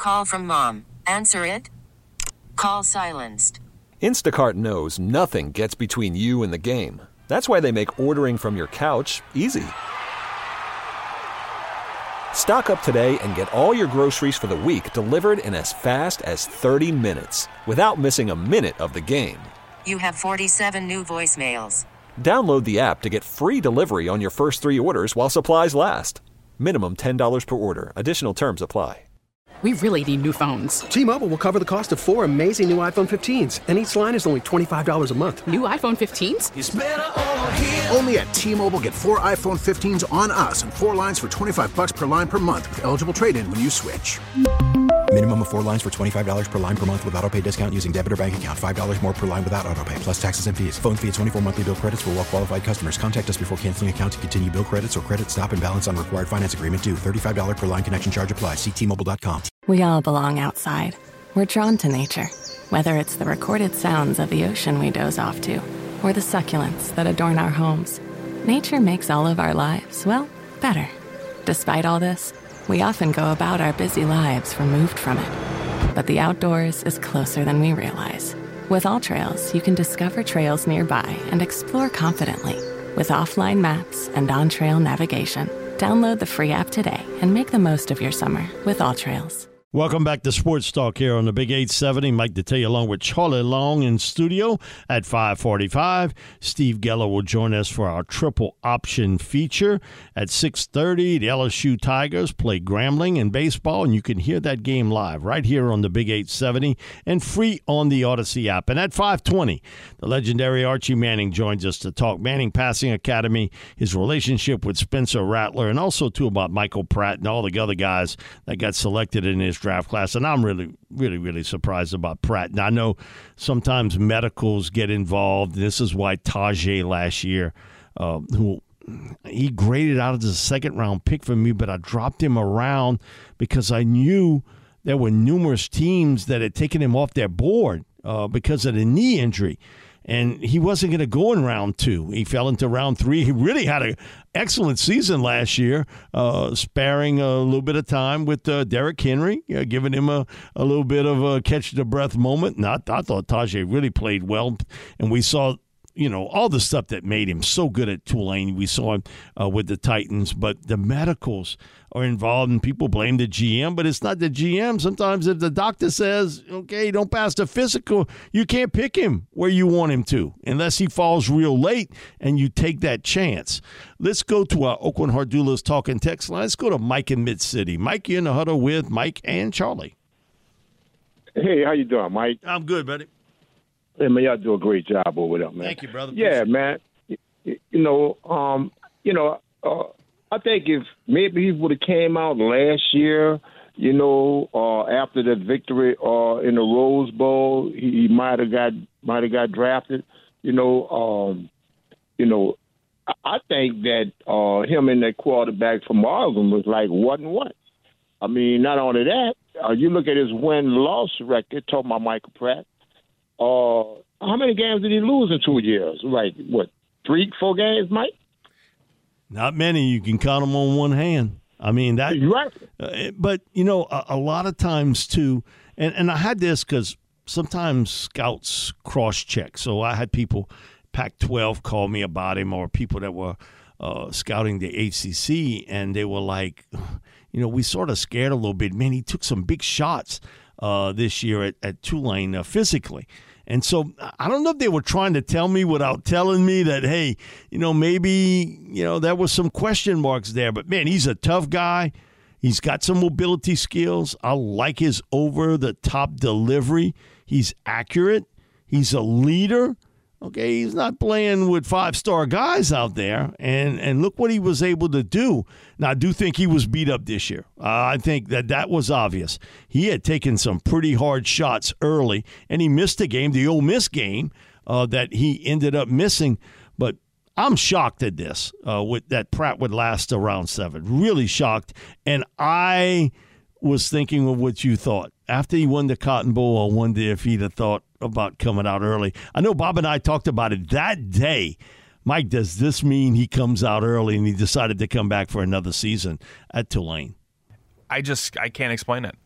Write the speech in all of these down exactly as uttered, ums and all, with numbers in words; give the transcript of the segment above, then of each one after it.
call from mom. Answer it. Call silenced. Instacart knows nothing gets between you and the game. That's why they make ordering from your couch easy. Stock up today and get all your groceries for the week delivered in as fast as thirty minutes without missing a minute of the game. You have forty-seven new voicemails. Download the app to get free delivery on your first three orders while supplies last. Minimum ten dollars per order. Additional terms apply. We really need new phones. T-Mobile will cover the cost of four amazing new iPhone fifteens, and each line is only twenty-five dollars a month. New iPhone fifteens? It's better over here. Only at T-Mobile, get four iPhone fifteens on us and four lines for twenty-five bucks per line per month with eligible trade-in when you switch. Minimum of four lines for twenty-five dollars per line per month with autopay discount using debit or bank account. five dollars more per line without autopay, plus taxes and fees. Phone fee at twenty-four monthly bill credits for well-qualified customers. Contact us before canceling account to continue bill credits or credit stop and balance on required finance agreement due. thirty-five dollars per line connection charge applies. See T Mobile dot com. We all belong outside. We're drawn to nature. Whether it's the recorded sounds of the ocean we doze off to, or the succulents that adorn our homes, nature makes all of our lives, well, better. Despite all this, we often go about our busy lives removed from it. But the outdoors is closer than we realize. With AllTrails, you can discover trails nearby and explore confidently. With offline maps and on-trail navigation, download the free app today and make the most of your summer with AllTrails. Welcome back to Sports Talk here on the Big eight seventy. Mike Detillier along with Charlie Long in studio at five forty-five. Steve Geller will join us for our triple option feature at six thirty. The L S U Tigers play Grambling in baseball, and you can hear that game live right here on the Big eight seventy and free on the Odyssey app. And at five twenty, the legendary Archie Manning joins us to talk Manning Passing Academy, his relationship with Spencer Rattler, and also, too, about Michael Pratt and all the other guys that got selected in his draft class. And I'm really, really, really surprised about Pratt. And I know sometimes medicals get involved. This is why Tajay last year, uh, who he graded out as a second-round pick for me, but I dropped him around because I knew there were numerous teams that had taken him off their board uh, because of the knee injury. And he wasn't going to go in round two. He fell into round three. He really had an excellent season last year, uh, sparing a little bit of time with uh, Derrick Henry, uh, giving him a, a little bit of a catch-the-breath moment. And I, I thought Tajay really played well. And we saw, you know, all the stuff that made him so good at Tulane. We saw him uh, with the Titans. But the medicals are involved, and people blame the G M, but it's not the G M. Sometimes if the doctor says, okay, don't pass the physical, you can't pick him where you want him to unless he falls real late and you take that chance. Let's go to our Oakland Hardulas talking text line. Let's go to Mike in Mid-City. Mike, you're in the huddle with Mike and Charlie. Hey, how you doing, Mike? I'm good, buddy. Hey, man, y'all do a great job over there, man. Thank you, brother. Yeah, man. You know, um, you know, uh, I think if maybe he would have came out last year, you know, uh, after the victory uh, in the Rose Bowl, he, he might have got might have got drafted. You know, um, you know, I, I think that uh, him and that quarterback from Oregon was like what and what. I mean, not only that, uh, you look at his win-loss record. Talking about Michael Pratt. Uh, how many games did he lose in two years? Like what, three, four games, Mike? Not many. You can count them on one hand. I mean, that. Right. Uh, but, you know, a, a lot of times, too, and, and I had this because sometimes scouts cross-check. So I had people, Pac twelve, call me about him, or people that were uh, scouting the A C C, and they were like, you know, we sort of scared a little bit. Man, he took some big shots uh, this year at, at Tulane uh, physically. And so I don't know if they were trying to tell me without telling me that, hey, you know, maybe, you know, there was some question marks there. But, man, he's a tough guy. He's got some mobility skills. I like his over-the-top delivery. He's accurate. He's a leader. Okay, he's not playing with five-star guys out there, and, and look what he was able to do. Now, I do think he was beat up this year. Uh, I think that that was obvious. He had taken some pretty hard shots early, and he missed a game, the Ole Miss game, uh, that he ended up missing. But I'm shocked at this, uh, with that Pratt would last to round seven. Really shocked, and I was thinking of what you thought. After he won the Cotton Bowl, I wonder if he'd have thought about coming out early. I know Bob and I talked about it that day. Mike, does this mean he comes out early and he decided to come back for another season at Tulane? I just I can't explain it.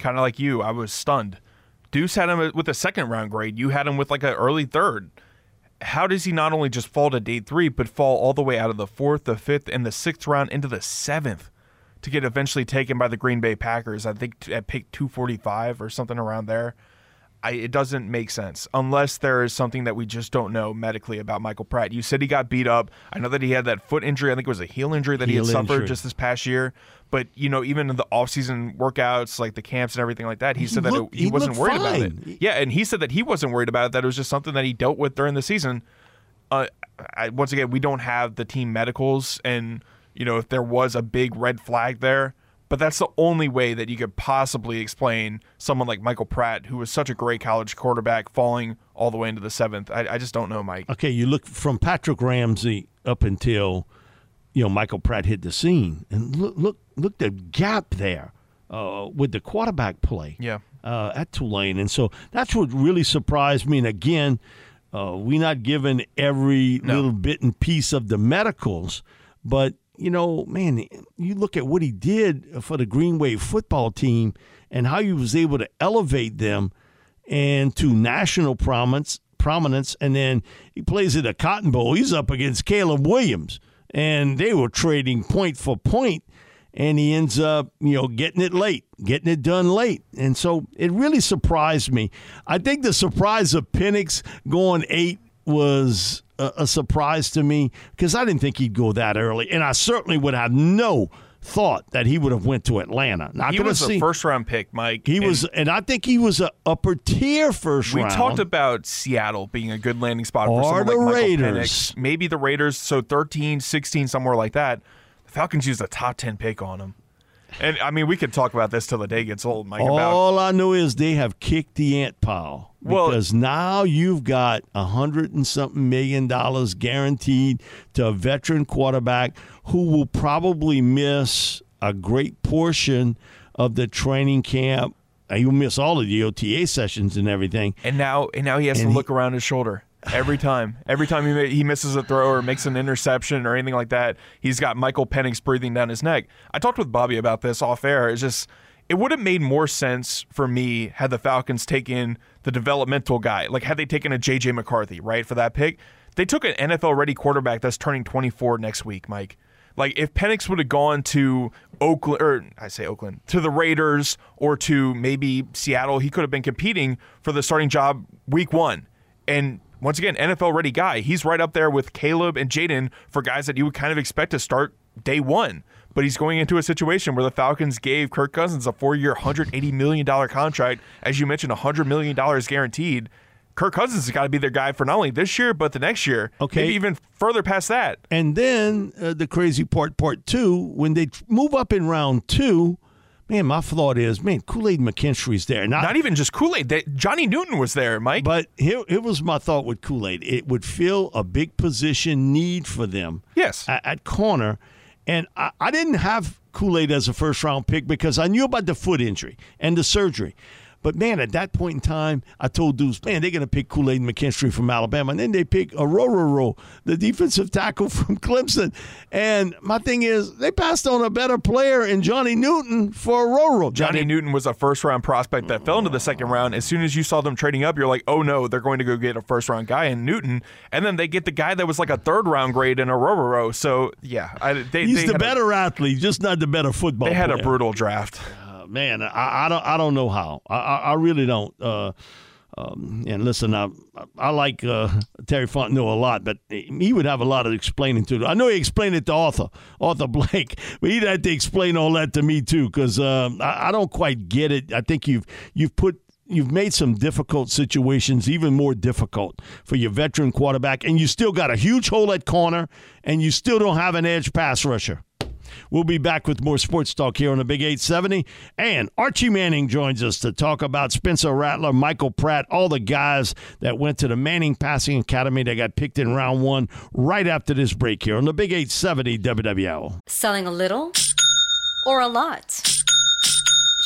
kind of like you. I was stunned. Deuce had him with a second round grade. You had him with like an early third. How does he not only just fall to day three, but fall all the way out of the fourth, the fifth, and the sixth round into the seventh to get eventually taken by the Green Bay Packers? I think at pick two forty-five or something around there. I, it doesn't make sense unless there is something that we just don't know medically about Michael Pratt. You said he got beat up. I know that he had that foot injury. I think it was a heel injury that heel he had suffered injury. just this past year. But, you know, even in the offseason workouts, like the camps and everything like that, he, he said looked, that it, he, he wasn't worried fine. about it. Yeah, and he said that he wasn't worried about it, that it was just something that he dealt with during the season. Uh, I, once again, we don't have the team medicals, and, you know, if there was a big red flag there, but that's the only way that you could possibly explain someone like Michael Pratt, who was such a great college quarterback, falling all the way into the seventh. I, I just don't know, Mike. Okay, you look from Patrick Ramsey up until, you know, Michael Pratt hit the scene, and look, look, look the gap there uh, with the quarterback play. Yeah, uh, at Tulane, and so that's what really surprised me. And again, uh, we're not given every no. little bit and piece of the medicals, but. You know, man, you look at what he did for the Green Wave football team and how he was able to elevate them and to national prominence, prominence, and then he plays at a Cotton Bowl. He's up against Caleb Williams, and they were trading point for point, and he ends up, you know, getting it late, getting it done late. And so it really surprised me. I think the surprise of Penix going eight was a, a surprise to me because I didn't think he'd go that early, and I certainly would have no thought that he would have went to Atlanta. Not he was see, a first-round pick, Mike. He and was, and I think he was an upper-tier first we round. We talked about Seattle being a good landing spot or for someone the like Raiders. Michael Penix. Maybe the Raiders, so thirteen, sixteen, somewhere like that. The Falcons used a top ten pick on him. And, I mean, we could talk about this till the day gets old, Mike. All about, I know is they have kicked the ant pile. Because well, now you've got a hundred and something million dollars guaranteed to a veteran quarterback who will probably miss a great portion of the training camp. He'll miss all of the O T A sessions and everything. And now, and now he has and to look he, around his shoulder. Every time. Every time he he misses a throw or makes an interception or anything like that, he's got Michael Penix breathing down his neck. I talked with Bobby about this off air. It's just, it would have made more sense for me had the Falcons taken the developmental guy. Like, had they taken a J J McCarthy, right, for that pick? They took an N F L-ready quarterback that's turning twenty-four next week, Mike. Like, if Penix would have gone to Oakland, or I say Oakland, to the Raiders or to maybe Seattle, he could have been competing for the starting job week one. And once again, N F L-ready guy. He's right up there with Caleb and Jaden for guys that you would kind of expect to start day one. But he's going into a situation where the Falcons gave Kirk Cousins a four-year, one hundred eighty million dollars contract. As you mentioned, one hundred million dollars guaranteed. Kirk Cousins has got to be their guy for not only this year, but the next year. Okay. Maybe even further past that. And then uh, the crazy part, part two, when they move up in round two, man, my thought is, man, Kool-Aid McKinstry's there. Not, not even just Kool-Aid. They, Johnny Newton was there, Mike. But here, here was my thought with Kool-Aid. It would fill a big position need for them. Yes. At, at corner. And I, I didn't have Kool-Aid as a first-round pick because I knew about the foot injury and the surgery. But, man, at that point in time, I told Deuce, man, they're going to pick Kool-Aid McKinstry from Alabama. And then they pick Orhorhoro, the defensive tackle from Clemson. And my thing is, they passed on a better player in Johnny Newton for Orhorhoro. Johnny Newton was a first-round prospect that fell into the second round. As soon as you saw them trading up, you're like, oh, no, they're going to go get a first-round guy in Newton. And then they get the guy that was like a third-round grade in Orhorhoro. So, yeah. I, they, He's they the better a, athlete, just not the better football They had player. a brutal draft. Man, I, I don't I don't know how. I, I really don't. Uh, um, and listen, I I like uh, Terry Fontenot a lot, but he would have a lot of explaining to do. I know he explained it to Arthur, Arthur Blank, but he'd have to explain all that to me too, because um, I, I don't quite get it. I think you've you've put you've made some difficult situations even more difficult for your veteran quarterback, and you still got a huge hole at corner, and you still don't have an edge pass rusher. We'll be back with more sports talk here on the Big eight seventy. And Archie Manning joins us to talk about Spencer Rattler, Michael Pratt, all the guys that went to the Manning Passing Academy that got picked in round one right after this break here on the Big eight seventy W W L. Selling a little or a lot?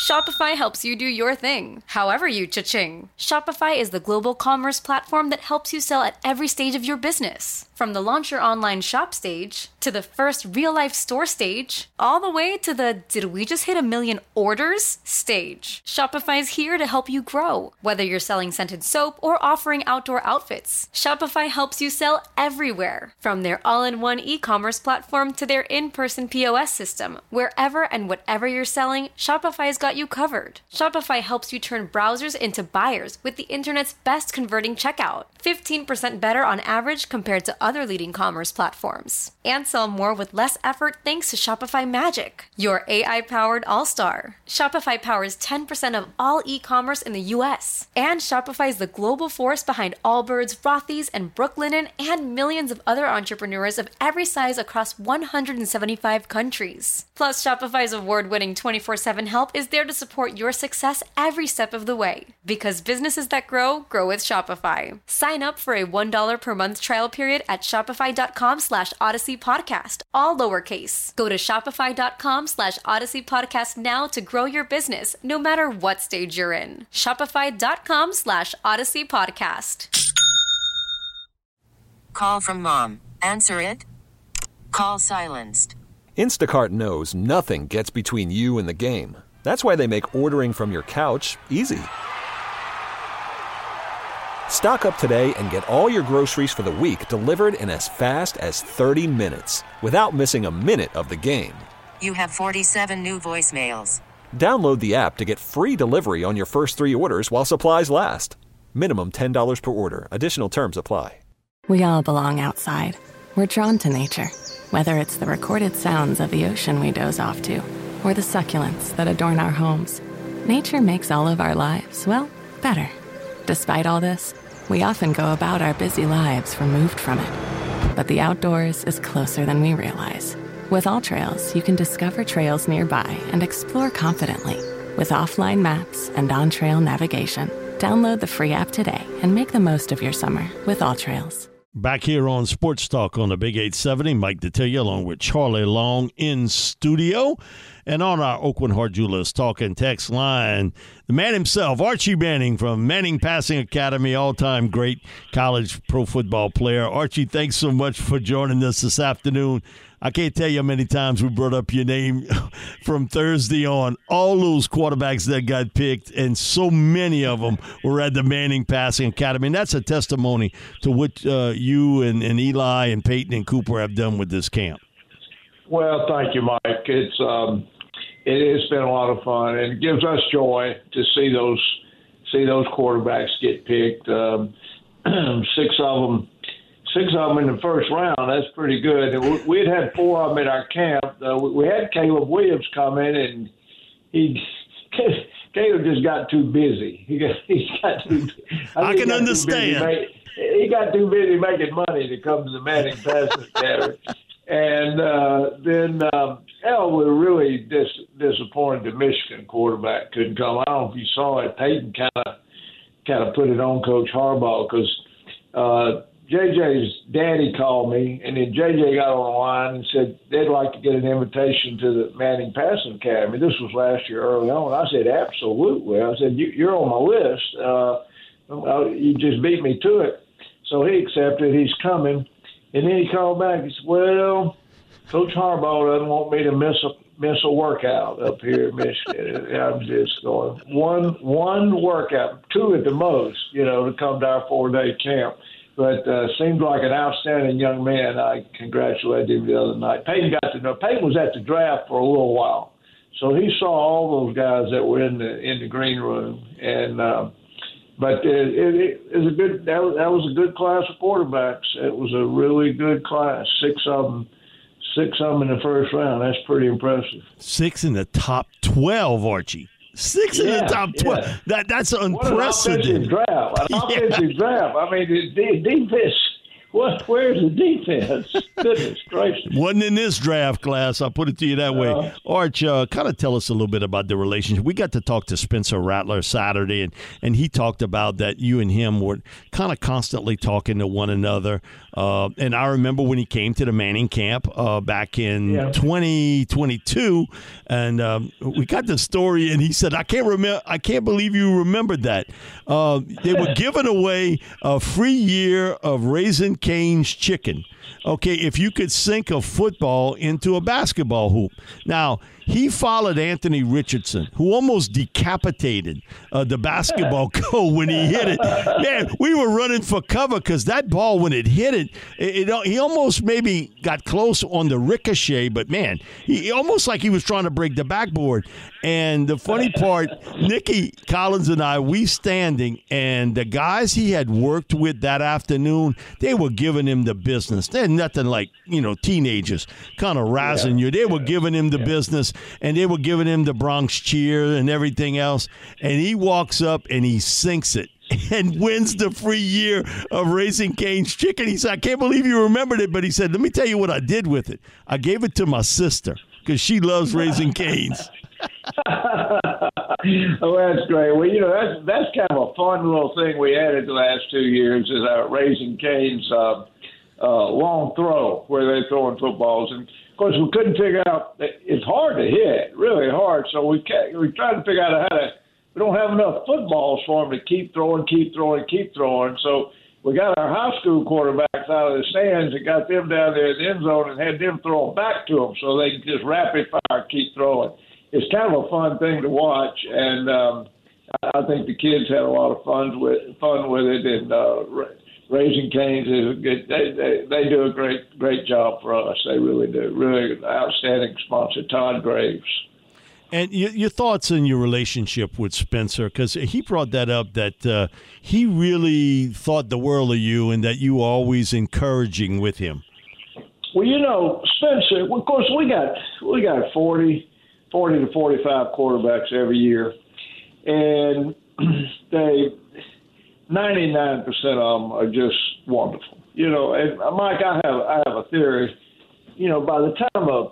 Shopify helps you do your thing, however you cha-ching. Shopify is the global commerce platform that helps you sell at every stage of your business. From the launch your online shop stage, to the first real-life store stage, all the way to the did we just hit a million orders stage. Shopify's here to help you grow. Whether you're selling scented soap or offering outdoor outfits, Shopify helps you sell everywhere. From their all-in-one e-commerce platform to their in-person P O S system, wherever and whatever you're selling, Shopify's got you covered. Shopify helps you turn browsers into buyers with the internet's best converting checkout. fifteen percent better on average compared to other leading commerce platforms. And sell more with less effort thanks to Shopify Magic, your A I-powered all-star. Shopify powers ten percent of all e-commerce in the U S. And Shopify is the global force behind Allbirds, Rothy's, and Brooklinen, and millions of other entrepreneurs of every size across one hundred seventy-five countries. Plus, Shopify's award-winning twenty-four seven help is there to support your success every step of the way. Because businesses that grow, grow with Shopify. Sign up for a one dollar per month trial period at shopify.com slash Odyssey Podcast, all lowercase. Go to shopify.com slash Odyssey Podcast now to grow your business, no matter what stage you're in. Shopify.com slash Odyssey Podcast. Call from mom. Answer it. Call silenced. Instacart knows nothing gets between you and the game. That's why they make ordering from your couch easy. Stock up today and get all your groceries for the week delivered in as fast as thirty minutes without missing a minute of the game. You have forty-seven new voicemails. Download the app to get free delivery on your first three orders while supplies last. Minimum ten dollars per order. Additional terms apply. We all belong outside. We're drawn to nature, whether it's the recorded sounds of the ocean we doze off to, or the succulents that adorn our homes. Nature makes all of our lives, well, better. Despite all this, we often go about our busy lives removed from it. But the outdoors is closer than we realize. With AllTrails, you can discover trails nearby and explore confidently. With offline maps and on-trail navigation, download the free app today and make the most of your summer with AllTrails. Back here on Sports Talk on the Big eight seventy, Mike Detillier along with Charlie Long in studio. And on our Oakland Heart Jewelers Talk and Text line, the man himself, Archie Manning from Manning Passing Academy, all-time great college pro football player. Archie, thanks so much for joining us this afternoon. I can't tell you how many times we brought up your name from Thursday on. All those quarterbacks that got picked, and so many of them were at the Manning Passing Academy. And that's a testimony to what uh, you and, and Eli and Peyton and Cooper have done with this camp. Well, thank you, Mike. It's um, it has been a lot of fun, and it gives us joy to see those see those quarterbacks get picked. Um, six of them. Six of them in the first round, that's pretty good. And we had had four of them at our camp. Uh, we had Caleb Williams come in, and he Caleb just got too busy. He got, he got too I, I can understand. Make, he got too busy making money to come to the Manning Passing Academy. And uh, then um, hell, we were really dis- disappointed the Michigan quarterback couldn't come. I don't know if you saw it. Peyton kind of kind of put it on Coach Harbaugh because uh, J J's daddy called me, and then J J got on the line and said they'd like to get an invitation to the Manning Passing Academy. This was last year early on. I said, absolutely. I said, you, you're on my list. Uh, you just beat me to it. So he accepted. He's coming. And then he called back. He said, well, Coach Harbaugh doesn't want me to miss a miss a workout up here in Michigan. And I'm just going, one one workout, two at the most, you know, to come to our four-day camp. But uh, seemed like an outstanding young man. I congratulated him the other night. Peyton got to know. Peyton was at the draft for a little while, so he saw all those guys that were in the in the green room. And uh, but it, it, it was a good. That was, that was a good class of quarterbacks. It was a really good class. Six of them, six of them in the first round. That's pretty impressive. Six in the top twelve, Archie. Six in yeah, the top twelve. Yeah. That that's What an offensive unprecedented. draft. An yeah. offensive draft. I mean, the, the defense. What? Where's the defense? Goodness gracious. Wasn't in this draft class, I'll put it to you that way. Uh, Arch, uh, kind of tell us a little bit about the relationship. We got to talk to Spencer Rattler Saturday, and, and he talked about that you and him were kind of constantly talking to one another. Uh, and I remember when he came to the Manning camp uh, back in yeah. twenty twenty-two, and um, we got the story, and he said, I can't remember, I can't believe you remembered that. Uh, they were giving away a free year of Raising Cane's chicken. Okay, if you could sink a football into a basketball hoop. Now, he followed Anthony Richardson, who almost decapitated uh, the basketball goal when he hit it. Man, we were running for cover because that ball, when it hit it, it, it, he almost maybe got close on the ricochet, but, man, he almost like he was trying to break the backboard. And the funny part, Nicky Collins and I, we standing, and the guys he had worked with that afternoon, they were giving him the business. They're nothing like, you know, teenagers kind of razzing yeah. you. They were giving him the yeah. business, and they were giving him the Bronx cheer and everything else. And he walks up and he sinks it and wins the free year of Raising Cane's chicken. He said, I can't believe you remembered it, but he said, let me tell you what I did with it. I gave it to my sister because she loves Raising Cane's. Oh, that's great. Well, you know, that's that's kind of a fun little thing we added the last two years is our Raising Cane's uh, uh, long throw where they're throwing footballs. And, of course, we couldn't figure out – it's hard to hit, really hard. So we can't, we tried to figure out how to – we don't have enough footballs for them to keep throwing, keep throwing, keep throwing. So we got our high school quarterbacks out of the stands and got them down there in the end zone and had them throw them back to them so they could just rapid fire keep throwing. It's kind of a fun thing to watch, and um, I think the kids had a lot of fun with fun with it. And uh, Raising Cane's is a good. They, they they do a great great job for us. They really do. Really outstanding sponsor, Todd Graves. And your, your thoughts on your relationship with Spencer, because he brought that up that uh, he really thought the world of you, and that you were always encouraging with him. Well, you know, Spencer. Of course, we got we got forty. forty to forty-five quarterbacks every year, and they ninety-nine percent of them are just wonderful. You know, and Mike, I have I have a theory. You know, by the time a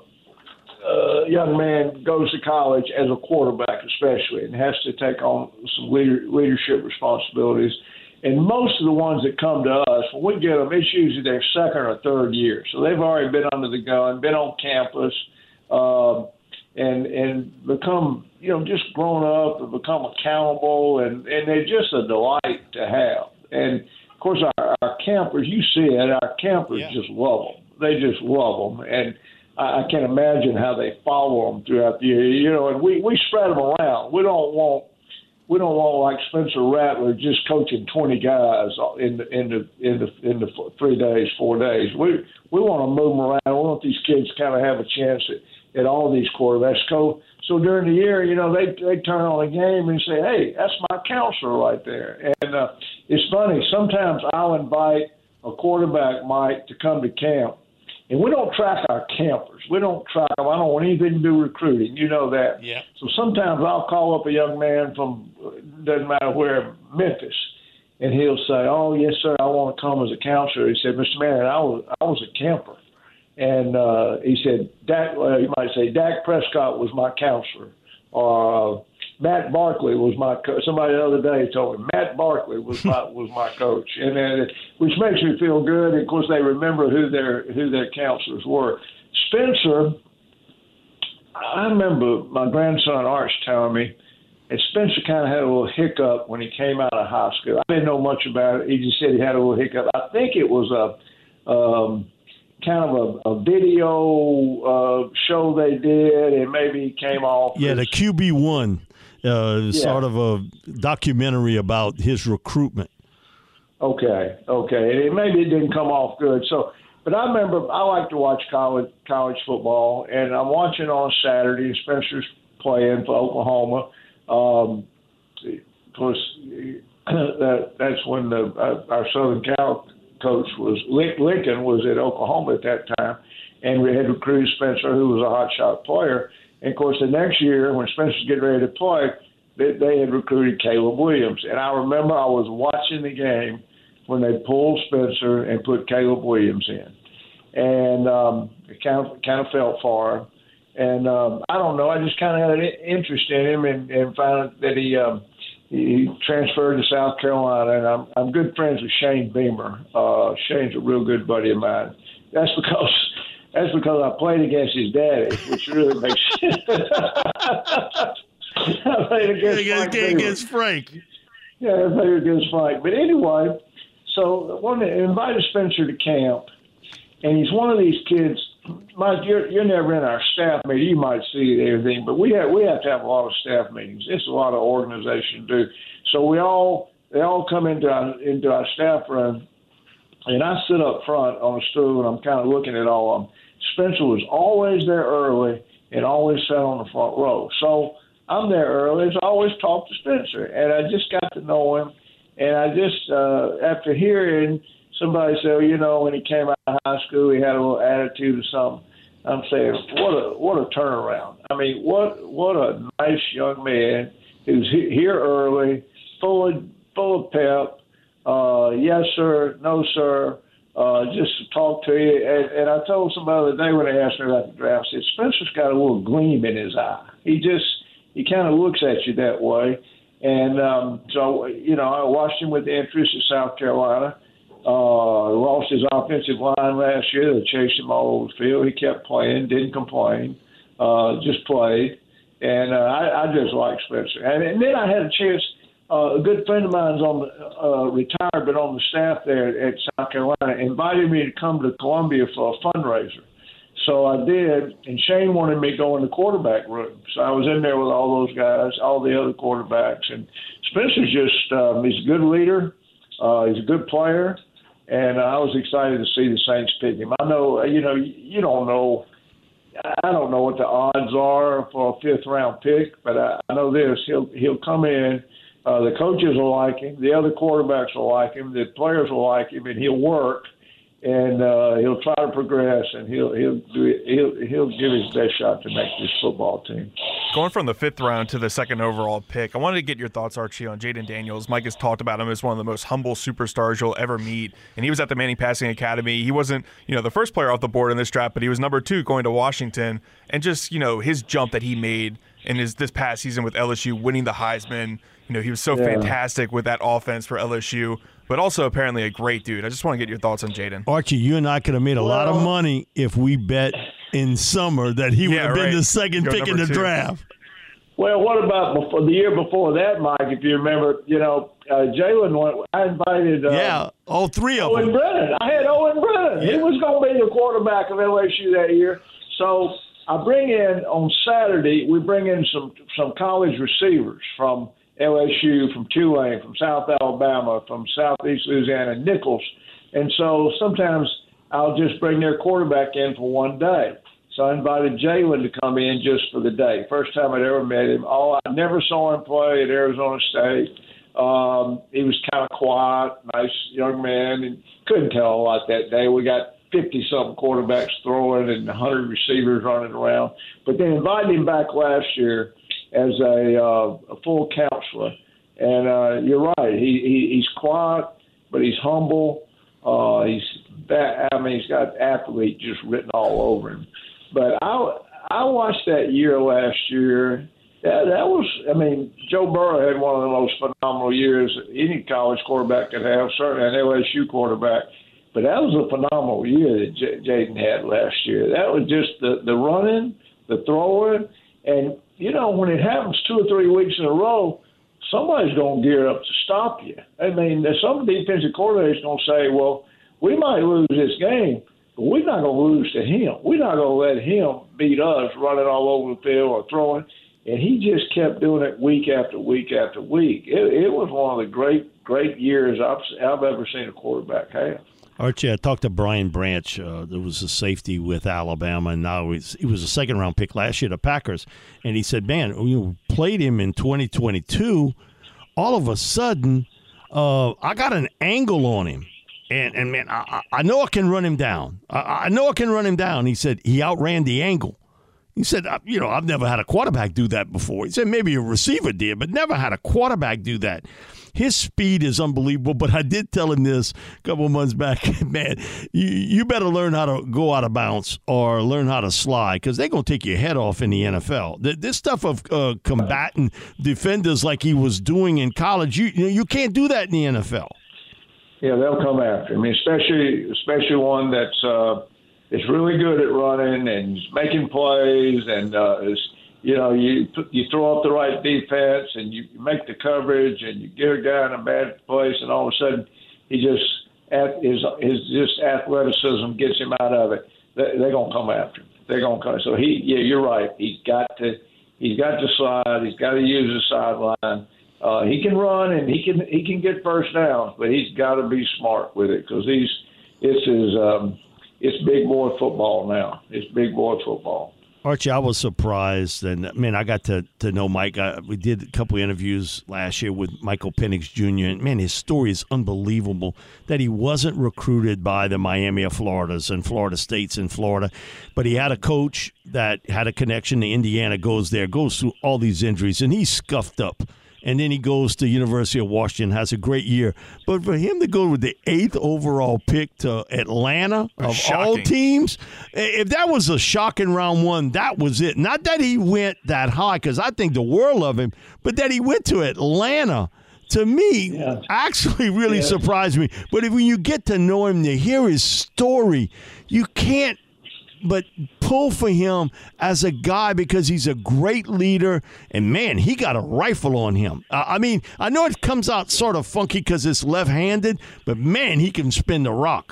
uh, young man goes to college as a quarterback, especially, and has to take on some leader, leadership responsibilities, and most of the ones that come to us, when we get them, it's usually their second or third year, so they've already been under the gun, been on campus. Uh, And and become, you know, just grown up and become accountable, and, and they're just a delight to have. And, of course, our, our campers, you see it, our campers yeah. just love them. They just love them. And I, I can't imagine how they follow them throughout the year. You know, and we, we spread them around. We don't want we don't want like Spencer Rattler just coaching twenty guys in the in the in the in the three days, four days. We we want to move them around. We want these kids to kind of have a chance at at all these quarterbacks. So, so during the year, you know, they they turn on a game and say, hey, that's my counselor right there. And uh, it's funny. Sometimes I'll invite a quarterback, Mike, to come to camp. And we don't track our campers. We don't track them. I don't want anything to do with recruiting. You know that. Yeah. So sometimes I'll call up a young man from, doesn't matter where, Memphis. And he'll say, oh, yes, sir, I want to come as a counselor. He said, Mister Marion, I was, I was a camper. And uh, he said, Dak, uh, you might say, Dak Prescott was my counselor. Or uh, Matt Barkley was my coach. Somebody the other day told me, Matt Barkley was my was my coach. And then, it, which makes me feel good. And, of course, they remember who their who their counselors were. Spencer, I remember my grandson Arch telling me, and Spencer kind of had a little hiccup when he came out of high school. I didn't know much about it. He just said he had a little hiccup. I think it was a um, – kind of a, a video uh, show they did, and maybe came off. Yeah, as, the Q B one, uh, yeah. sort of a documentary about his recruitment. Okay, okay. And maybe it didn't come off good. So, but I remember I like to watch college college football, and I'm watching on Saturday. Spencer's playing for Oklahoma. Um, of course, that, that's when the uh, our Southern Cal coach was Lincoln was at Oklahoma at that time, and we had recruited Spencer, who was a hot shot player. And of course, the next year when Spencer's getting ready to play, they, they had recruited Caleb Williams. And I remember I was watching the game when they pulled Spencer and put Caleb Williams in. and um, it kind of kind of felt for him. And um, I don't know, I just kind of had an interest in him, and, and found that he um, he transferred to South Carolina. And I'm I'm good friends with Shane Beamer. Uh, Shane's a real good buddy of mine. That's because that's because I played against his daddy, which really makes sense. I played against against, Frank. against Frank. Yeah, I played against Frank. But anyway, so I wanted to invite Spencer to camp, and he's one of these kids. Mike, you're, you're never in our staff meeting. You might see it, everything, but we have we have to have a lot of staff meetings. It's a lot of organization to do. So we all they all come into our into our staff room, and I sit up front on a stool, and I'm kind of looking at all of them. Spencer was always there early and always sat on the front row. So I'm there early, so I always talk to Spencer, and I just got to know him. And I just, uh, after hearing somebody say, well, you know, when he came out of high school, he had a little attitude or something, I'm saying, what a what a turnaround. I mean, what what a nice young man who's he- here early, full of, full of pep, uh, yes, sir, no, sir, uh, just to talk to you. And, and I told somebody the other day when they asked me about the draft, I said, Spencer's got a little gleam in his eye. He just, he kind of looks at you that way. And um, so, you know, I watched him with interest at South Carolina. Uh, lost his offensive line last year. They chased him all over the field. He kept playing, didn't complain, uh, just played. And uh, I, I just like Spencer. And, and then I had a chance. Uh, a good friend of mine's on the, uh, retired, but on the staff there at South Carolina, invited me to come to Columbia for a fundraiser. So I did, and Shane wanted me to go in the quarterback room. So I was in there with all those guys, all the other quarterbacks. And Spencer's just, um, he's a good leader. Uh, he's a good player. And I was excited to see the Saints pick him. I know, you know, you don't know, I don't know what the odds are for a fifth round pick, but I, I know this: he'll he'll come in. Uh, the coaches will like him, the other quarterbacks will like him, the players will like him, and he'll work, and uh, he'll try to progress, and he'll he'll do it, he'll he'll give his best shot to make this football team. Going from the fifth round to the second overall pick, I wanted to get your thoughts, Archie, on Jayden Daniels. Mike has talked about him as one of the most humble superstars you'll ever meet, and he was at the Manning Passing Academy. He wasn't, you know, the first player off the board in this draft, but he was number two going to Washington, and just, you know, his jump that he made in his this past season with L S U, winning the Heisman. You know, he was so yeah. fantastic with that offense for L S U, but also apparently a great dude. I just want to get your thoughts on Jayden. Archie, you and I could have made a well, lot of money if we bet in summer that he would yeah, have been right. the second Go pick in the two. draft. Well, what about before the year before that, Mike? If you remember, you know, uh, Jalen went. I invited. Uh, yeah, all three of Owen them. Brennan. I had Owen Brennan. Yeah. He was going to be the quarterback of L S U that year. So I bring in on Saturday. We bring in some some college receivers from L S U, from Tulane, from South Alabama, from Southeast Louisiana, Nichols. And so sometimes I'll just bring their quarterback in for one day. So I invited Jalen to come in just for the day. First time I'd ever met him. Oh, I never saw him play at Arizona State. Um, he was kind of quiet, nice young man, and couldn't tell a lot that day. We got fifty-something quarterbacks throwing and one hundred receivers running around. But then invited him back last year as a, uh, a full counselor. And uh, you're right. He, he he's quiet, but he's humble. Uh, he's that. I mean, he's got athlete just written all over him. But I I watched that year last year. That, that was, I mean, Joe Burrow had one of the most phenomenal years any college quarterback could have, certainly an L S U quarterback. But that was a phenomenal year that J- Jayden had last year. That was just the, the running, the throwing, and, you know, when it happens two or three weeks in a row, somebody's going to gear up to stop you. I mean, some defensive coordinators going to say, well, we might lose this game, but we're not going to lose to him. We're not going to let him beat us running all over the field or throwing. And he just kept doing it week after week after week. It, it was one of the great, great years I've, I've ever seen a quarterback have. Archie, I talked to Brian Branch. Uh, there was a safety with Alabama, and now he's, he was a second-round pick last year, the Packers. And he said, man, we played him in twenty twenty-two. All of a sudden, uh, I got an angle on him. And, and man, I, I know I can run him down. I, I know I can run him down. He said he outran the angle. He said, you know, I've never had a quarterback do that before. He said maybe a receiver did, but never had a quarterback do that. His speed is unbelievable, but I did tell him this a couple of months back. Man, you, you better learn how to go out of bounds or learn how to slide because they're going to take your head off in the N F L. This stuff of uh, combating defenders like he was doing in college, you, you can't do that in the N F L. Yeah, they'll come after him, especially especially one that's uh, is really good at running and making plays, and uh, is, you know you you throw up the right defense and you make the coverage and you get a guy in a bad place, and all of a sudden he just his his just athleticism gets him out of it. They, they're gonna come after him. They're gonna come. So he, yeah, you're right. He's got to he's got to slide. He's got to use the sideline. Uh, he can run and he can he can get first downs, but he's got to be smart with it because he's this is um, it's big boy football now. It's big boy football. Archie, I was surprised, and man, I got to, to know Mike. I, we did a couple of interviews last year with Michael Penix Junior, and man, his story is unbelievable. That he wasn't recruited by the Miami of Floridas and Florida States in Florida, but he had a coach that had a connection to Indiana. Goes there, goes through all these injuries, and he's scuffed up. And then he goes to University of Washington, has a great year. But for him to go with the eighth overall pick to Atlanta of Shocking. all teams, if that was a shocking round one, that was it. Not that he went that high, because I think the world of him, but that he went to Atlanta, to me, yeah. actually really yeah. surprised me. But if when you get to know him, to hear his story, you can't but pull for him as a guy because he's a great leader. And, man, he got a rifle on him. Uh, I mean, I know it comes out sort of funky because it's left-handed, but, man, he can spin the rock.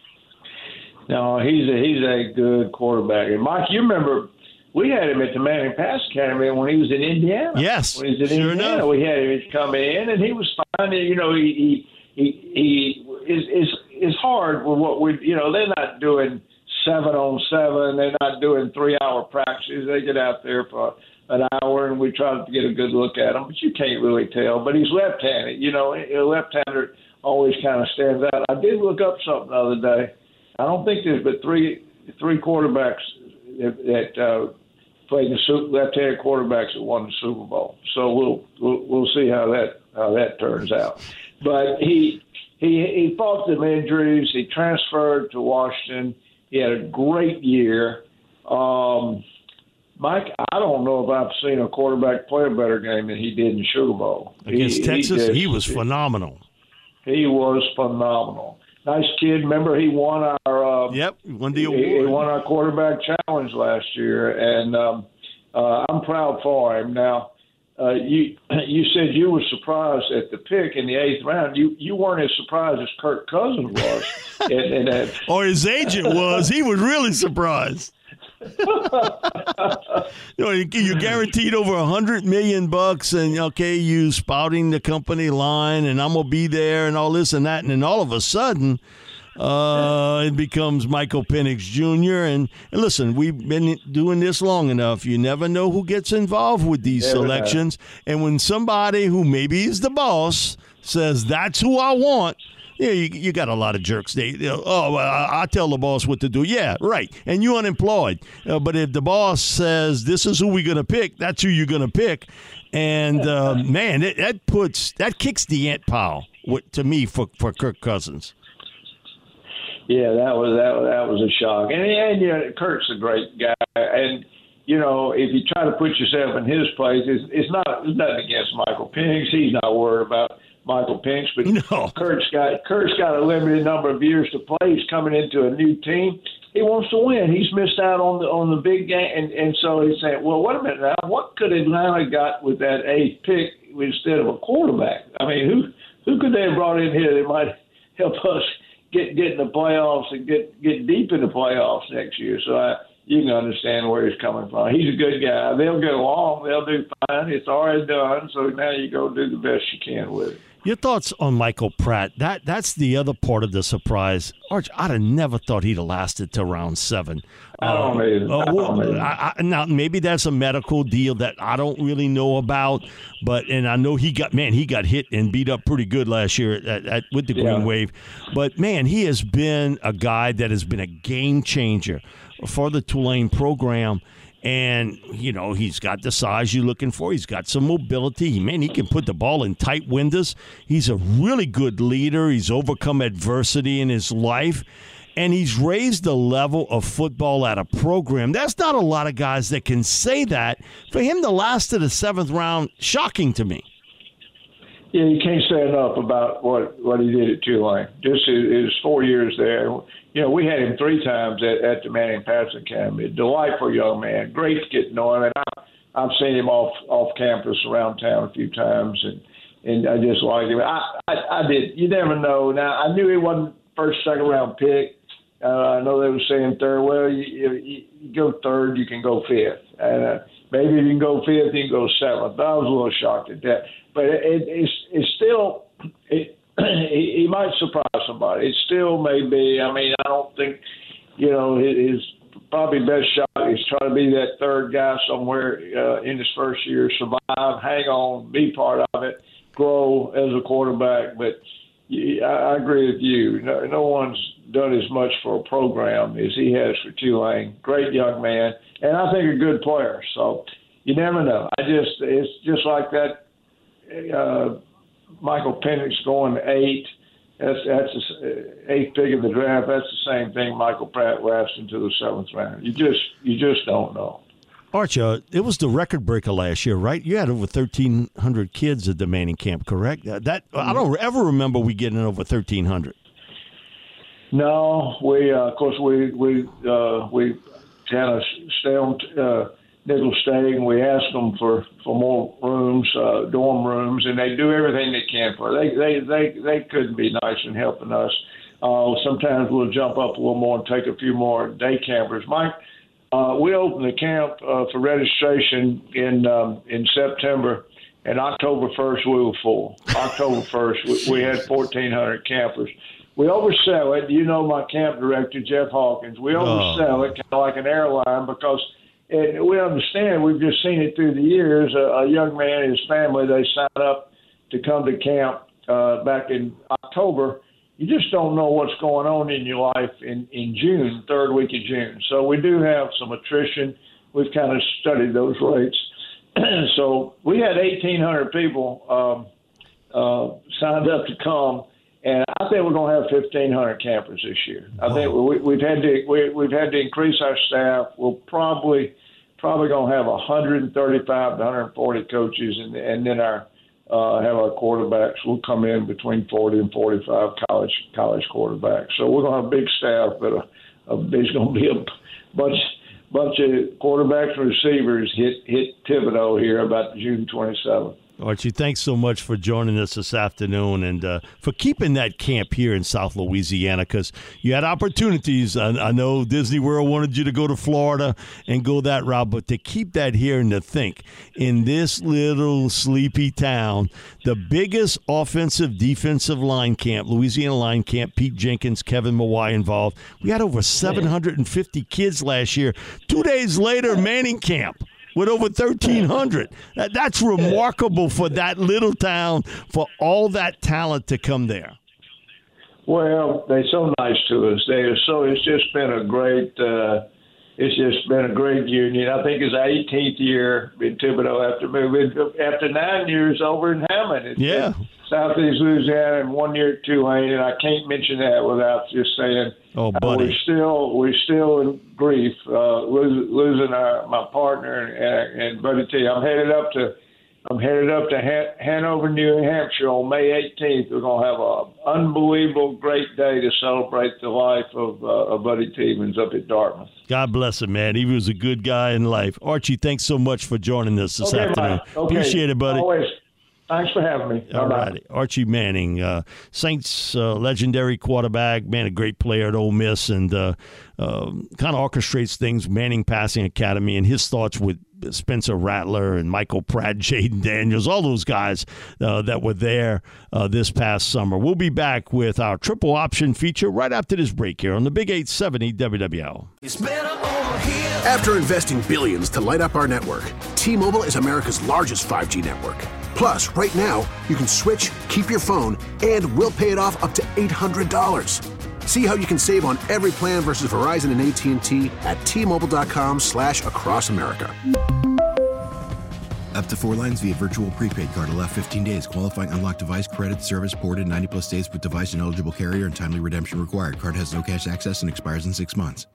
No, he's a, he's a good quarterback. And, Mike, you remember we had him at the Manning Pass Academy when he was in Indiana. Yes, when he was in sure Indiana, enough. we had him come in, and he was fine. You know, he he he, he is is is hard with what we, you know, they're not doing – seven on seven. They're not doing three-hour practices. They get out there for an hour, and we try to get a good look at them. But you can't really tell. But he's left-handed. You know, a left-hander always kind of stands out. I did look up something the other day. I don't think there's but three three quarterbacks that, that uh, played the super, left-handed quarterbacks that won the Super Bowl. So we'll we'll, we'll see how that how that turns out. But he he he fought some injuries. He transferred to Washington. He had a great year. Um, Mike, I don't know if I've seen a quarterback play a better game than he did in Sugar Bowl. Against he, Texas, he, just, he was phenomenal. He was phenomenal. Nice kid. Remember, he won our uh, yep, won the award. He, he won our quarterback challenge last year, and um, uh, I'm proud for him. Now, uh, you you said you were surprised at the pick in the eighth round. You you weren't as surprised as Kirk Cousins was. and, and that, or his agent was. He was really surprised. you know, you're guaranteed over a hundred million bucks, and okay, you spouting the company line, and I'm gonna be there, and all this and that, and then all of a sudden, uh, it becomes Michael Penix Junior And, and listen, we've been doing this long enough. You never know who gets involved with these never selections, have. And when somebody who maybe is the boss says that's who I want. Yeah, you, you got a lot of jerks. They, they oh, well, I, I tell the boss what to do. Yeah, right. And you unemployed. Uh, but if the boss says this is who we're going to pick, that's who you're going to pick. And, uh, man, it, that puts that kicks the ant pile with, to me for, for Kirk Cousins. Yeah, that was that, that was a shock. And, and you know, Kirk's a great guy. And, you know, if you try to put yourself in his place, it's, it's not it's nothing against Michael Penix. He's not worried about Michael Penix, but no. Kurt's got Kurt's got a limited number of years to play. He's coming into a new team. He wants to win. He's missed out on the on the big game, and, and so he's saying, "Well, wait a minute now. What could Atlanta got with that eighth pick instead of a quarterback? I mean, who who could they have brought in here that might help us get get in the playoffs and get get deep in the playoffs next year?" So I, you can understand where he's coming from. He's a good guy. They'll get along. They'll do fine. It's already done. So now you go do the best you can with it. Your thoughts on Michael Pratt? That that's the other part of the surprise. Arch, I'd have never thought he'd have lasted to round seven. I don't either. Uh, I well, don't either. I, I, now maybe that's a medical deal that I don't really know about, but and I know he got man he got hit and beat up pretty good last year at, at, with the Green Yeah. Wave, but man he has been a guy that has been a game changer for the Tulane program. And, you know, he's got the size you're looking for. He's got some mobility. Man, he can put the ball in tight windows. He's a really good leader. He's overcome adversity in his life. And he's raised the level of football at a program. That's not a lot of guys that can say that. For him to last to the seventh round, shocking to me. Yeah, you can't say enough about what, what he did at Tulane. Just his, his four years there. You know, we had him three times at, at the Manning Passing Academy. Delightful young man. Great to get to know him. And I, I've seen him off off campus around town a few times, and, and I just like him. I, I, I did. You never know. Now, I knew he wasn't first, second round pick. Uh, I know they were saying third. Well, you, you, you go third, you can go fifth. And uh, maybe if you can go fifth, you can go seventh. I was a little shocked at that. But it, it, it's, it's still, it, he might surprise somebody. It still may be. I mean, I don't think, you know, his probably best shot is try to be that third guy somewhere uh, in his first year, survive, hang on, be part of it, grow as a quarterback. But I, I agree with you. No, no one's done as much for a program as he has for Tulane. Great young man, and I think a good player. So you never know. I just it's just like that. Uh, Michael Penix going to eight. That's that's the eighth pick of the draft. That's the same thing. Michael Pratt lasting to the seventh round. You just you just don't know. Arch, uh, it was the record breaker last year, right? You had over thirteen hundred kids at the Manning camp, correct? That, that I don't ever remember we getting over thirteen hundred. No, we uh, of course we we uh, we kind of stay on uh, nickel staying. We ask them for, for more rooms, uh, dorm rooms, and they do everything they can for. They they they they couldn't be nice in helping us. Uh, sometimes we'll jump up a little more and take a few more day campers. Mike, uh, we opened the camp uh, for registration in um, in September. And October first, we were full. October first, we, we had fourteen hundred campers. We oversell it. You know my camp director, Jeff Hawkins. We oversell oh. it kind of like an airline because it, we understand. We've just seen it through the years. A, a young man and his family, they sign up to come to camp uh, back in October. You just don't know what's going on in your life in, in June, third week of June. So we do have some attrition. We've kind of studied those rates. So we had eighteen hundred people um, uh, signed up to come. And I think we're going to have fifteen hundred campers this year. I think we, we've had to we, we've had to increase our staff. We'll probably probably going to have one hundred thirty-five to one hundred forty coaches, and and then our uh, have our quarterbacks. We'll come in between forty and forty-five college college quarterbacks. So we're going to have a big staff, but a, a, there's going to be a bunch bunch of quarterbacks and receivers hit hit Thibodaux here about June twenty-seventh. Archie, thanks so much for joining us this afternoon and uh, for keeping that camp here in South Louisiana, because you had opportunities. I, I know Disney World wanted you to go to Florida and go that route, but to keep that here and to think in this little sleepy town, the biggest offensive defensive line camp, Louisiana line camp, Pete Jenkins, Kevin Mawai involved. We had over seven hundred fifty kids last year. Two days later, Manning camp with over thirteen hundred. That, that's remarkable for that little town, for all that talent to come there. Well, they're so nice to us. They are so. It's just been a great. Uh, it's just been a great union. I think it's our eighteenth year in Thibodaux after moving after nine years over in Hammond. It's yeah. Southeast Louisiana and one year at Tulane, and I can't mention that without just saying, oh, buddy, uh, we're still we're still in grief, uh, losing, losing our my partner and, and Buddy T. I'm headed up to I'm headed up to Han- Hanover, New Hampshire on May eighteenth. We're gonna have an unbelievable, great day to celebrate the life of, uh, of Buddy Stevens up at Dartmouth. God bless him, man. He was a good guy in life. Archie, thanks so much for joining us this okay, afternoon. Okay. Appreciate it, buddy. Always. Thanks for having me. All righty. Archie Manning, uh, Saints uh, legendary quarterback, man, a great player at Ole Miss, and uh, uh, kind of orchestrates things, Manning Passing Academy, and his thoughts with Spencer Rattler and Michael Pratt, Jaden Daniels, all those guys uh, that were there uh, this past summer. We'll be back with our triple option feature right after this break here on the Big eight seventy W W L. After investing billions to light up our network, T-Mobile is America's largest five G network. Plus, right now, you can switch, keep your phone, and we'll pay it off up to eight hundred dollars. See how you can save on every plan versus Verizon and A T and T at T-Mobile.com slash across America. Up to four lines via virtual prepaid card. Allow fifteen days. Qualifying unlocked device credit service ported ninety plus days with device and eligible carrier and timely redemption required. Card has no cash access and expires in six months.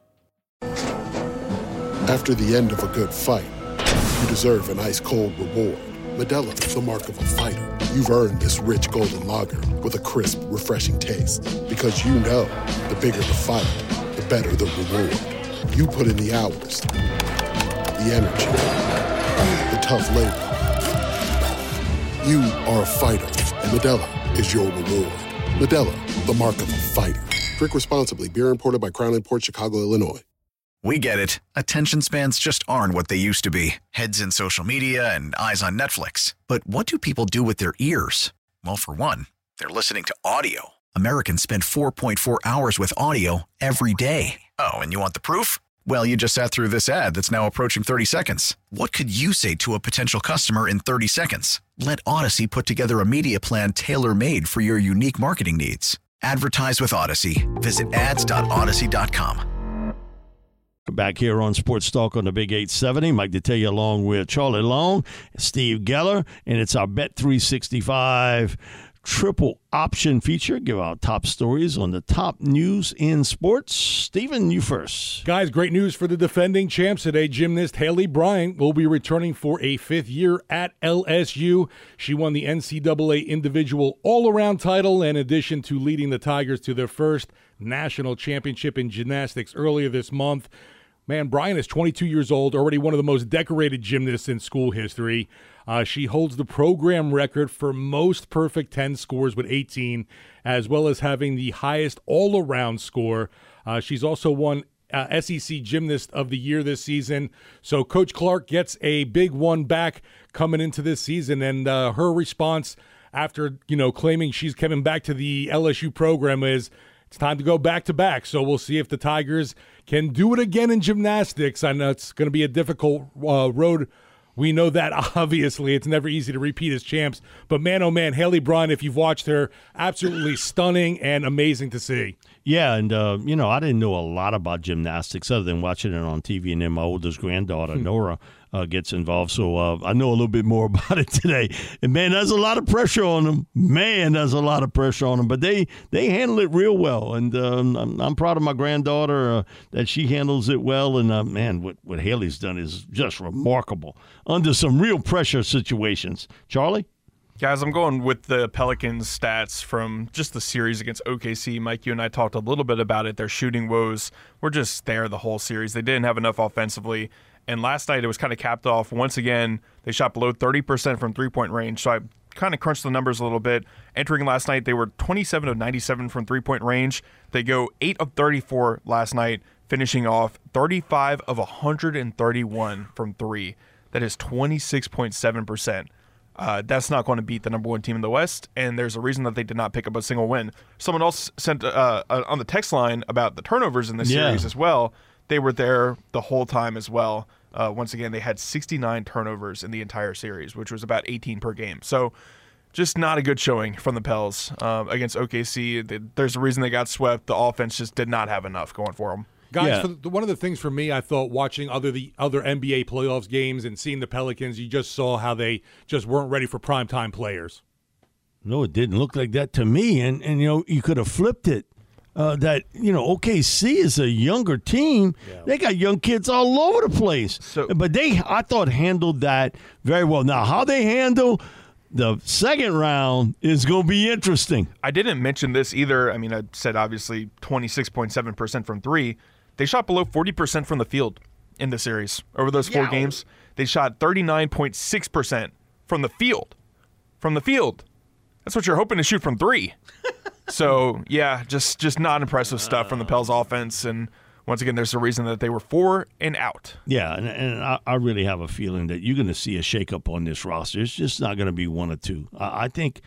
After the end of a good fight, you deserve an ice-cold reward. Modelo is the mark of a fighter. You've earned this rich golden lager with a crisp, refreshing taste. Because you know, the bigger the fight, the better the reward. You put in the hours, the energy, the tough labor. You are a fighter, and Modelo is your reward. Modelo, the mark of a fighter. Drink responsibly. Beer imported by Crown Imports, Chicago, Illinois. We get it. Attention spans just aren't what they used to be. Heads in social media and eyes on Netflix. But what do people do with their ears? Well, for one, they're listening to audio. Americans spend four point four hours with audio every day. Oh, and you want the proof? Well, you just sat through this ad that's now approaching thirty seconds. What could you say to a potential customer in thirty seconds? Let Odyssey put together a media plan tailor-made for your unique marketing needs. Advertise with Odyssey. Visit ads dot odyssey dot com. Back here on Sports Talk on the Big eight seventy, Mike Detillier along with Charlie Long, Steve Geller, and it's our Bet three sixty-five triple option feature. Give out top stories on the top news in sports. Steven, you first. Guys, great news for the defending champs today. Gymnast Haley Bryant will be returning for a fifth year at L S U. She won the N C double A individual all-around title in addition to leading the Tigers to their first national championship in gymnastics earlier this month. Man, Bryant is twenty-two years old, already one of the most decorated gymnasts in school history. Uh, she holds the program record for most perfect ten scores with eighteen, as well as having the highest all-around score. Uh, she's also won uh, S E C Gymnast of the Year this season. So Coach Clark gets a big one back coming into this season, and uh, her response after, you know, claiming she's coming back to the L S U program is, it's time to go back-to-back, so we'll see if the Tigers can do it again in gymnastics. I know it's going to be a difficult uh, road. We know that, obviously. It's never easy to repeat as champs. But, man, oh, man, Haley Bryant, if you've watched her, absolutely stunning and amazing to see. Yeah, and, uh, you know, I didn't know a lot about gymnastics other than watching it on T V, and then my oldest granddaughter, Nora, uh, gets involved. So uh, I know a little bit more about it today. And, man, there's a lot of pressure on them. Man, there's a lot of pressure on them. But they, they handle it real well. And um, I'm, I'm proud of my granddaughter uh, that she handles it well. And, uh, man, what, what Haley's done is just remarkable under some real pressure situations. Charlie? Guys, I'm going with the Pelicans stats from just the series against O K C. Mike, you and I talked a little bit about it. Their shooting woes were just there the whole series. They didn't have enough offensively. And last night it was kind of capped off. Once again, they shot below thirty percent from three-point range. So I kind of crunched the numbers a little bit. Entering last night, they were twenty-seven of ninety-seven from three-point range. They go eight of thirty-four last night, finishing off thirty-five of one hundred thirty-one from three. That is twenty-six point seven percent. Uh, that's not going to beat the number one team in the West, and there's a reason that they did not pick up a single win. Someone else sent uh, uh, on the text line about the turnovers in this Yeah. series as well. They were there the whole time as well. Uh, once again, they had sixty-nine turnovers in the entire series, which was about eighteen per game. So just not a good showing from the Pels uh, against O K C. There's a reason they got swept. The offense just did not have enough going for them. Guys, Yeah. for the, one of the things for me, I thought watching other the other N B A playoffs games and seeing the Pelicans, you just saw how they just weren't ready for primetime players. No, it didn't look like that to me. And, and you know, you could have flipped it. Uh, that, you know, O K C is a younger team. Yeah. They got young kids all over the place. So, but they, I thought, handled that very well. Now, how they handle the second round is going to be interesting. I didn't mention this either. I mean, I said obviously twenty-six point seven percent from three. They shot below forty percent from the field in the series. Over those four Yow. games, they shot thirty-nine point six percent from the field. From the field. That's what you're hoping to shoot from three. So, yeah, just just not impressive stuff from the Pels offense. And once again, there's a reason that they were four and out. Yeah, and, and I, I really have a feeling that you're going to see a shakeup on this roster. It's just not going to be one or two. I, I think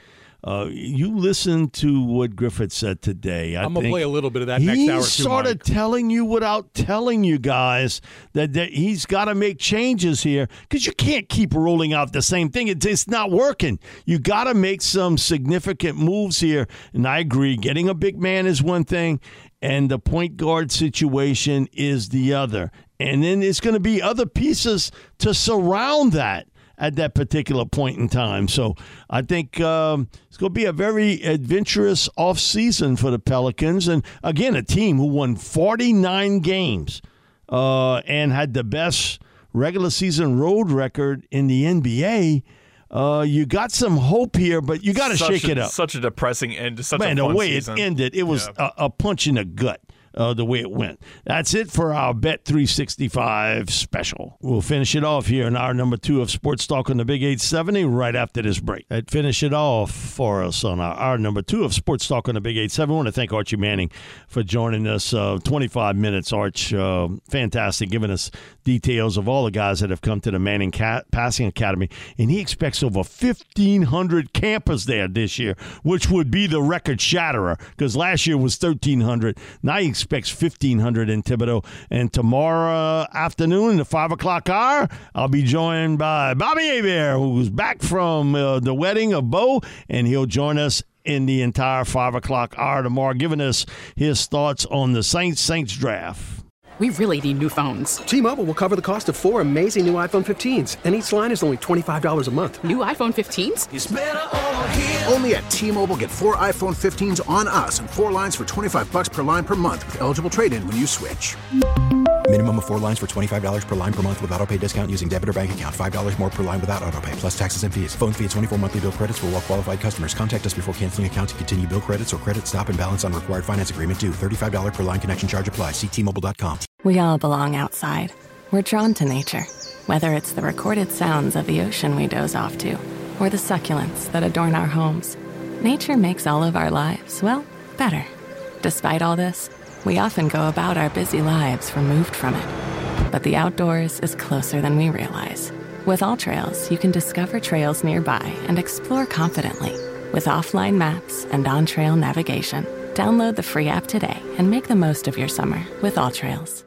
Uh, you listen to what Griffith said today. I I'm going to think play a little bit of that he's next hour, too, sort Mike. of telling you without telling you guys that, that he's got to make changes here because you can't keep rolling out the same thing. It, it's not working. You got to make some significant moves here. And I agree, getting a big man is one thing, and the point guard situation is the other. And then there's going to be other pieces to surround that at that particular point in time. So I think um, it's going to be a very adventurous offseason for the Pelicans. And, again, a team who won forty-nine games uh, and had the best regular season road record in the N B A. Uh, you got some hope here, but you got to shake a, it up. Such a depressing end to such Man, a fun the way season. it ended, it was yeah. a, a punch in the gut. Uh, the way it went. That's it for our Bet three sixty-five special. We'll finish it off here in our number two of Sports Talk on the Big eight seventy right after this break. That finish it off for us on our, our number two of Sports Talk on the Big eight seventy. I want to thank Archie Manning for joining us. Uh, twenty-five minutes, Arch. Uh, fantastic, giving us details of all the guys that have come to the Manning Cat Passing Academy. And he expects over fifteen hundred campers there this year, which would be the record shatterer because last year was thirteen hundred. Now he expects fifteen hundred in Thibodaux. And tomorrow afternoon in the five o'clock hour, I'll be joined by Bobby Hebert, who's back from uh, the wedding of Bo, and he'll join us in the entire five o'clock hour tomorrow, giving us his thoughts on the Saints Saints draft. We really need new phones. T-Mobile will cover the cost of four amazing new iPhone fifteens, and each line is only twenty-five dollars a month. New iPhone fifteens? It's better over here. Only at T-Mobile, get four iPhone fifteens on us and four lines for twenty-five dollars per line per month with eligible trade-in when you switch. Minimum of four lines for twenty-five dollars per line per month with auto pay discount using debit or bank account. five dollars more per line without auto pay, plus taxes and fees. Phone fee at twenty-four monthly bill credits for well-qualified customers. Contact us before canceling account to continue bill credits or credit stop and balance on required finance agreement due. thirty-five dollars per line connection charge applies. See T Mobile dot com. We all belong outside. We're drawn to nature, whether it's the recorded sounds of the ocean we doze off to, or the succulents that adorn our homes. Nature makes all of our lives, well, better. Despite all this, we often go about our busy lives removed from it. But the outdoors is closer than we realize. With AllTrails, you can discover trails nearby and explore confidently. With offline maps and on-trail navigation, download the free app today and make the most of your summer with AllTrails.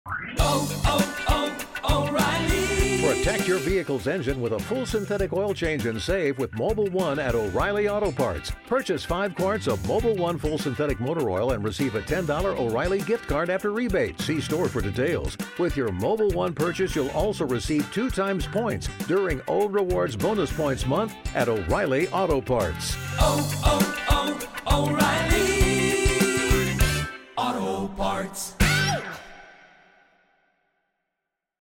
Oh, oh, oh, O'Reilly. Protect your vehicle's engine with a full synthetic oil change and save with Mobile One at O'Reilly Auto Parts. Purchase five quarts of Mobile One full synthetic motor oil and receive a ten dollars O'Reilly gift card after rebate. See store for details. With your Mobile One purchase, you'll also receive two times points during O Rewards Bonus Points Month at O'Reilly Auto Parts. Oh,